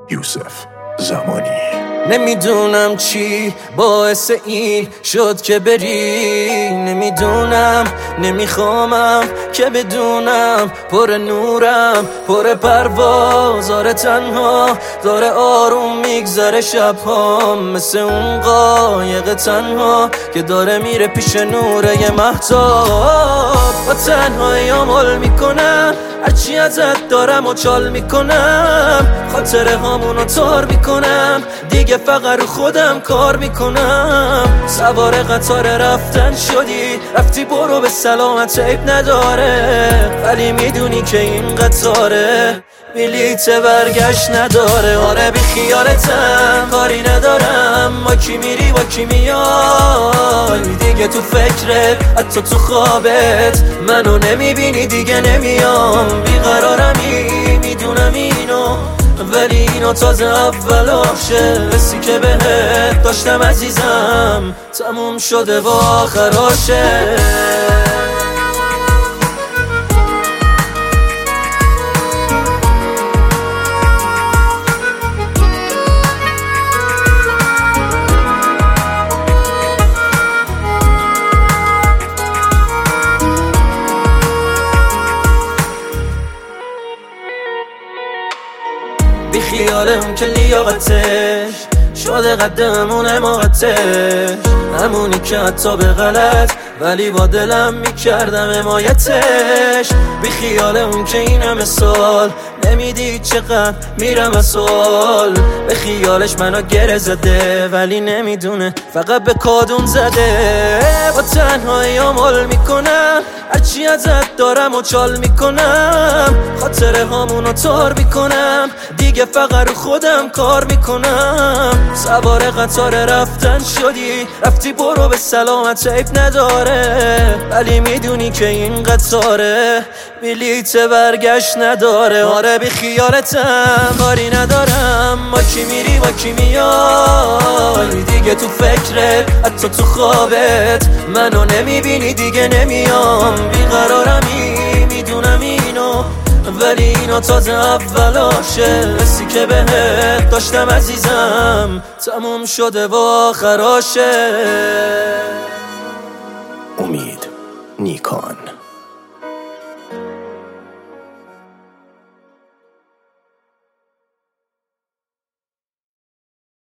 یوسف زمانی. نمیدونم چی باعث این شد که بری، نمیدونم نمیخوامم که بدونم پر نورم پر پرواز. آره تنها داره آروم میگذره شبهام، مثل اون قایق تنها که داره میره پیش نوره ی مهتاب. با تنهایی عمل میکنم، هرچی ازت دارم و چال میکنم، خاطره هامونو تار میکنم، دیگه فقط رو خودم کار میکنم. سوار قطار رفتن شدی، رفتی برو به سلامت، عیب نداره، ولی میدونی که این قطاره بلیت برگشت نداره. آره بی خیالتم، کاری ندارم با کی میری با کی میای، دیگه تو فکرت حتی تو خوابت منو نمیبینی، دیگه نمیام. بیقرارمی میدونم اینو، ولی اینو تازه اولاشه. حسی که بهت داشتم عزیزم تموم شده و آخراشه. بی خیالم که لیاقتش شده قدمون حماقتش، همونی که حتی به غلط ولی با دلم میکردم حمایتش. بی خیالم که این همه سال نمیدید چقدر میرم از سوال، به خیالش منو گره زده ولی نمیدونه فقط به کادون زده. با تنهایی عمل میکنم، هرچی ازت دارم و چال میکنم، خاطره هامونو تار میکنم، دیگه فقط رو خودم کار میکنم. سوار قطار رفتن شدی، رفتی برو به سلامت، عیب نداره، ولی میدونی که این قطاره بلیت برگشت نداره. آره بی خیالتم، کاری ندارم با کی میری با کی میای، دیگه تو فکرت حتی تو خوابت منو نمیبینی، دیگه نمیام. بیقرارمی میدونم اینو، ولی اینو تازه اولاشه. حسی که بهت داشتم عزیزم تموم شده و آخراشه. امید نیکان.